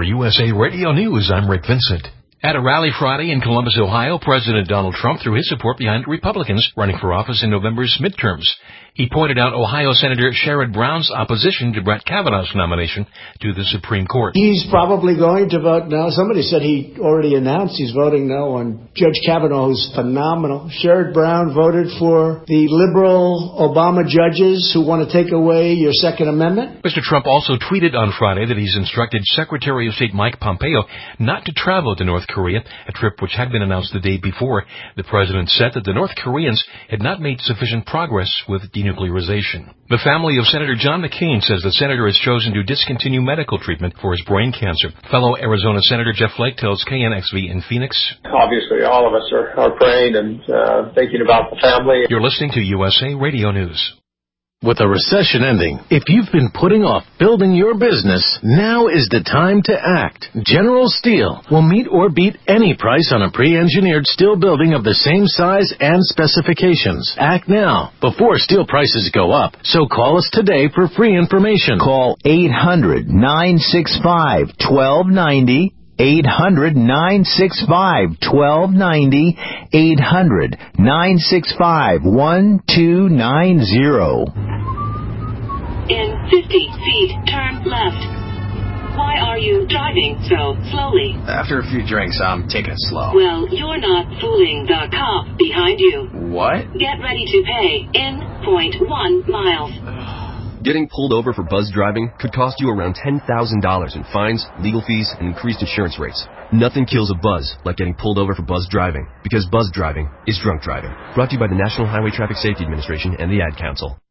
USA Radio News, I'm Rick Vincent. At a rally Friday in Columbus, Ohio, President Donald Trump threw his support behind Republicans running for office in November's midterms. He pointed out Ohio Senator Sherrod Brown's opposition to Brett Kavanaugh's nomination to the Supreme Court. He's probably going to vote no. Somebody said he already announced he's voting no on Judge Kavanaugh, who's phenomenal. Sherrod Brown voted for the liberal Obama judges who want to take away your Second Amendment. Mr. Trump also tweeted on Friday that he's instructed Secretary of State Mike Pompeo not to travel to North Korea, a trip which had been announced the day before. The president said that the North Koreans had not made sufficient progress with denuclearization. The family of Senator John McCain says the senator has chosen to discontinue medical treatment for his brain cancer. Fellow Arizona Senator Jeff Flake tells KNXV in Phoenix. Obviously, all of us are praying and thinking about the family. You're listening to USA Radio News. With a recession ending, if you've been putting off building your business, now is the time to act. General Steel will meet or beat any price on a pre-engineered steel building of the same size and specifications. Act now, before steel prices go up. So call us today for free information. Call 800-965-1290. 800-965-1290, 800-965-1290. In 50 feet, turn left. Why are you driving so slowly? After a few drinks, I'm taking it slow. Well, you're not fooling the cop behind you. What? Get ready to pay in 0.1 miles. Getting pulled over for buzz driving could cost you around $10,000 in fines, legal fees, and increased insurance rates. Nothing kills a buzz like getting pulled over for buzz driving, because buzz driving is drunk driving. Brought to you by the National Highway Traffic Safety Administration and the Ad Council.